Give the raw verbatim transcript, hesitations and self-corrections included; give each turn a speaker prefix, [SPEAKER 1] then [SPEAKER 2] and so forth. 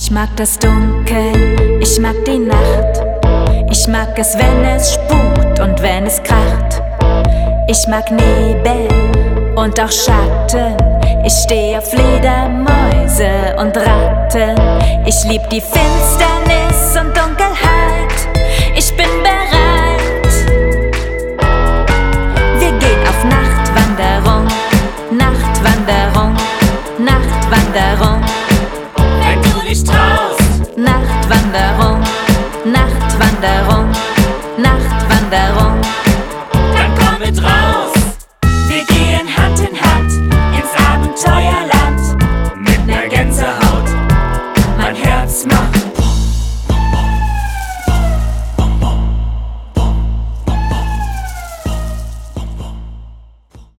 [SPEAKER 1] Ich mag das Dunkel, ich mag die Nacht. Ich mag es, wenn es spukt und wenn es kracht. Ich mag Nebel und auch Schatten. Ich steh auf Fledermäuse und Ratten. Ich lieb die Finsternis